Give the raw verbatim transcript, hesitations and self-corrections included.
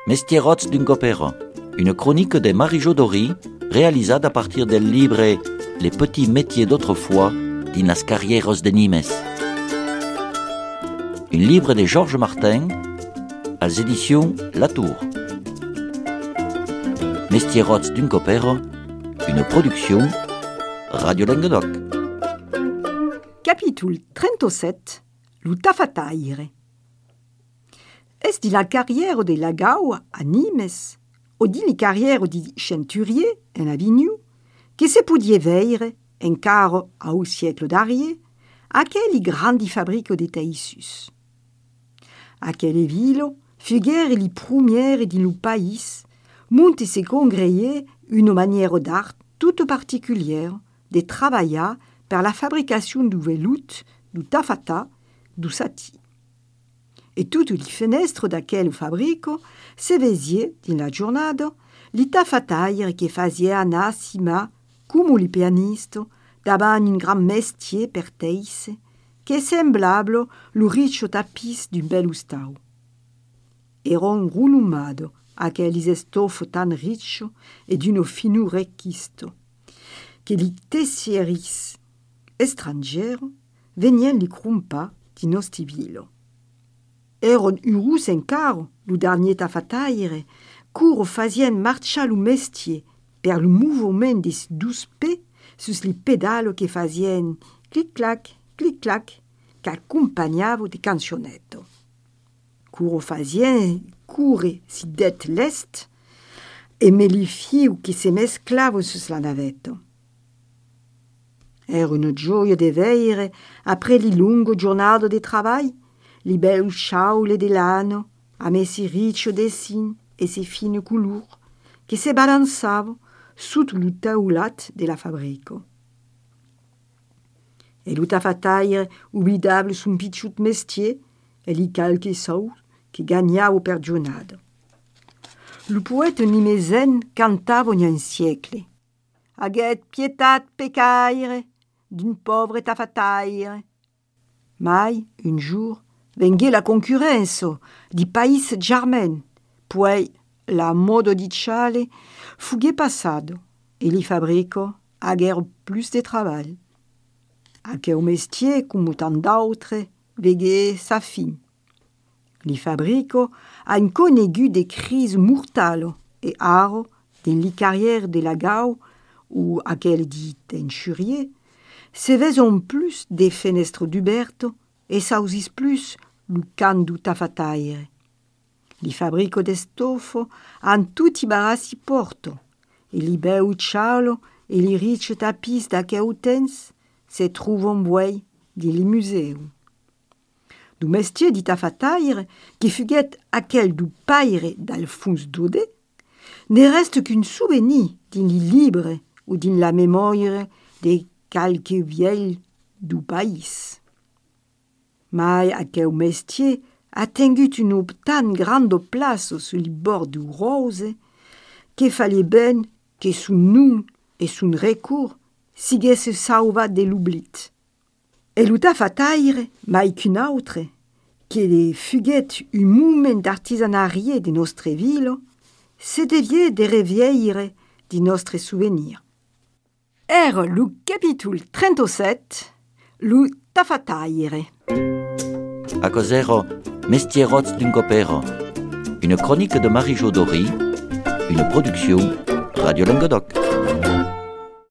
Mestierots d'un copero, une chronique de Marie-Jo Dory, réalisée à partir del livre Les petits métiers d'autrefois d'Inas Carrieros de Nimes. Un livre de Georges Martin, aux éditions Latour. Mestierots d'un copero, une production Radio Languedoc. Capitule trentasept, lu tafataire. Est di la carrière de Lagau a Nimes, o di la carrière di Centurier en Avignon, che se podia veire, encara au siècle d'arrière, aquelle grandi fabrico de Taïsus. Aquelle ville figuère les premières di lu pays, monte se congréer une manière d'art toute particulière de travailler per la fabrication du velout, du taffata, du sati. Et toutes les fenêtres d'aquel fabrico se veiaient, dans la giornata, les taffataires qui faisaient anar sima, comme les pianistes, davant un grand mestier per teisse, qui est semblable le riche tapis d'un bel ustau. Eron rouloumado, aquelles estoffes tan riches et d'une finure requiste, que les tessieris étrangères venaient les crumpa di nostri villo. Eron urus encara, le dernier taffataire, cour fasien marcha le mestier per le mouvement des douze pés sus les pédales que fasien clic-clac, clic-clac, qu'accompagnaven des cancionettes. Cour fasien coure si det l'est, et me les filles qui se mesclaven sus la navette. Era une gioia de veire, après les longues giornate de travail, les belles chaules de lano, a mes si riches dessins et si fines couleurs, qui se balançaven sous le taulat de la fabrico. Et le taffataire, oubliable son pitchout mestier, et les quelques sous qui gagnava per giornada. Le poète nimezen cantava un siècle. Aguet pietat pecaire d'un pauvre taffataire. Mai, un jour, venguait la concurrence di pays germain, puis la mode di chale fuguait passado, et les fabrico aguèrent plus de travail. Aquel mestier, comme tant d'autres, veguait sa fin. Les fabrico han conegu des crises mortales et aro, dans les carrières de la gau, ou aquel dit Centurier, se veson plus des fenêtres d'Uberto et sausis plus le can du taffataire. Les fabrico d'estoffes han tutti barassi porto, et les beaux chalo et les riches tapis d'aquel temps se trouvent buei dans les musées. Du mestier di taffataire, qui fuguet aquel du paire d'Alphonse Daudet, ne reste qu'une souvenir dans les livres ou dans la mémoire de quelques vieilles du pays. Mais aquel mestier a tingut une tan grande place sur les bords du rose qu'il fallait ben que son nom et son recours siguesse sauva de l'oubli. Et le taffataire, mai qu'une autre, qui fuguet un moment d'artisanariat de notre ville, se deviait de reveiller de notre souvenir. Era le capitule trentasept, le taffataire. A cosero Mestierots d'un copero, une chronique de Marie-Jo Dory, une production Radio Languedoc.